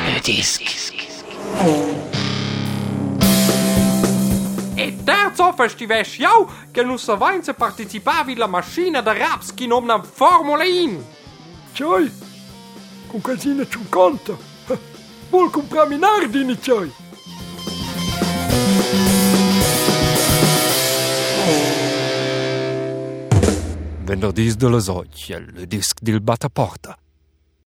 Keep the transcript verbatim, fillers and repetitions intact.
le disc. E terzo festivesce jau che non savenza partecipavi la macchina da raps che non una Formula uno. Cioè, con casina ci conta. Vuol comprarmi nardini, cioè. Venerdì de le soglie, le disc del Battaporta.